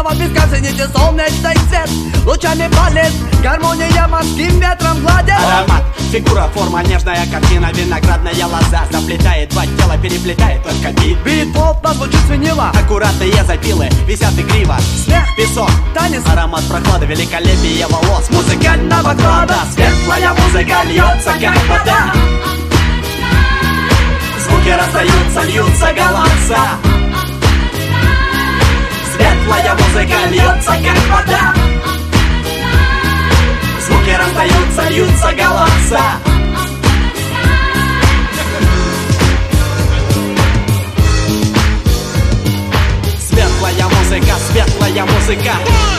слова песка, цените солнечный свет. Лучами палец, гармония морским ветром гладит. Аромат, фигура, форма, нежная картина. Виноградная лоза заплетает два тела, переплетает только бит. Бит плотно звучит свинила. Аккуратные запилы висят игриво. Смех, песок, танец, аромат прохлады, великолепие волос музыкального клада. Светлая музыка льется, как вода. Звуки раздаются, льются голоса. Светлая музыка льется, как вода. Звуки раздаются, льются голоса. Светлая музыка, светлая музыка.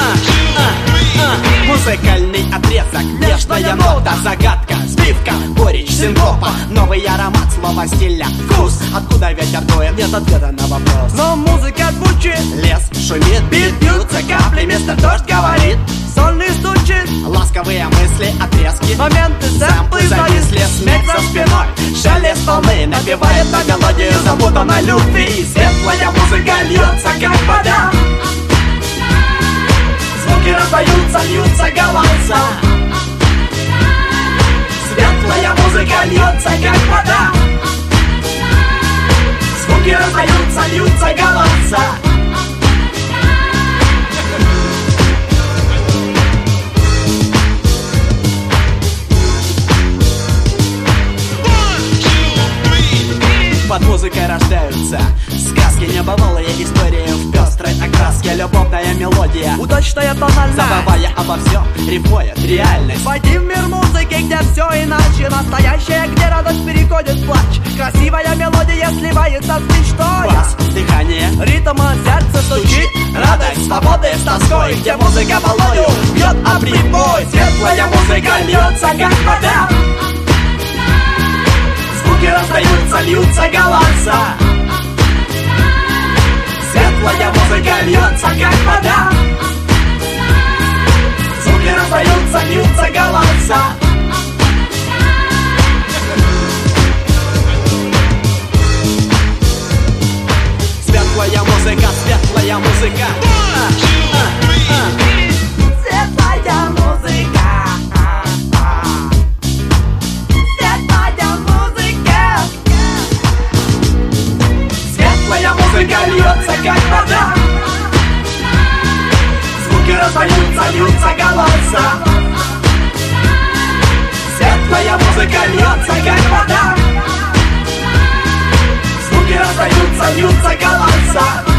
Музыкальный отрезок, нежная нота, загадка, сбивка, горечь, синкопа, новый аромат, слова стиля, вкус. Откуда ветер дует, нет ответа на вопрос. Но музыка звучит, лес шумит, бит бьются капли, мистер Дождь говорит, сольный стучит, ласковые мысли, отрезки, моменты, сэмплы зависли, смех за спиной, шелест волны напевает на мелодию запутанной любви. Светлая музыка льется, как вода. Звуки раздаются, льются голоса. Светлая музыка льется, как вода. Звуки раздаются, льются голоса. Под музыкой рождаются сказки, небывалые истории в пестрой окраске, любовная мелодия, удачная тональность, забывая обо всем, рифмует реальность. войди в мир музыки, где все иначе, настоящее, где радость переходит в плач. Красивая мелодия сливается с мечтой, Бас, дыхание, ритм, сердце стучит, радость, свободы с тоской, где музыка волною бьет о прибой. Светлая музыка льется, как вода. Звуки раздаются, льются голоса. Светлая музыка льется, как вода. Звуки раздаются, льются голоса. Светлая музыка, светлая музыка. Светлая музыка. Светлая музыка льется, как вода. Звуки раздаются, льются голоса. Светлая музыка льется, как вода. Звуки раздаются, льются голоса.